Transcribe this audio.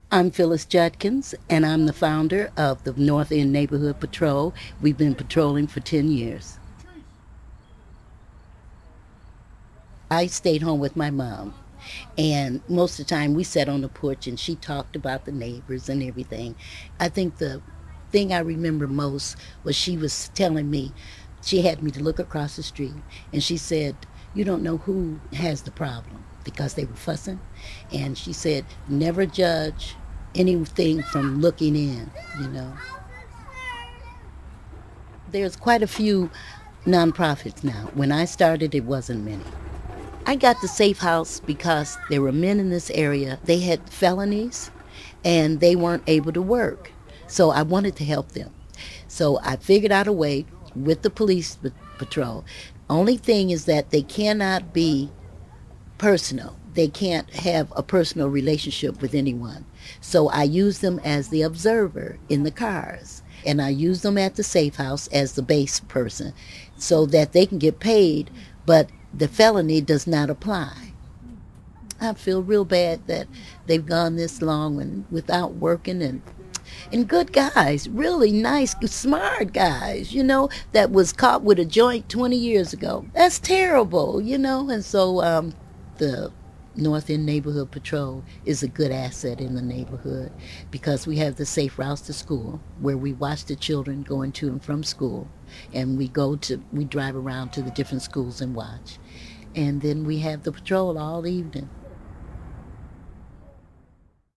I'm Phyllis Judkins, and I'm the founder of the North End Neighborhood Patrol. We've been patrolling for 10 years. I stayed home with my mom, and most of the time we sat on the porch and she talked about the neighbors and everything. I think the thing I remember most was she was telling me, she had me to look across the street, and she said, "You don't know who has the problem," because they were fussing. And she said, "Never judge anything from looking in, you know." There's quite a few nonprofits now. When I started, it wasn't many. I got the safe house because there were men in this area. They had felonies and they weren't able to work. So I wanted to help them. So I figured out a way with the police patrol. Only thing is that they cannot be personal. They can't have a personal relationship with anyone. So I use them as the observer in the cars. And I use them at the safe house as the base person so that they can get paid, but the felony does not apply. I feel real bad that they've gone this long and without working, and good guys, really nice, smart guys, that was caught with a joint 20 years ago. That's terrible. And so the North End Neighborhood Patrol is a good asset in the neighborhood because we have the safe routes to school where we watch the children going to and from school, and we drive around to the different schools and watch. And then we have the patrol all evening.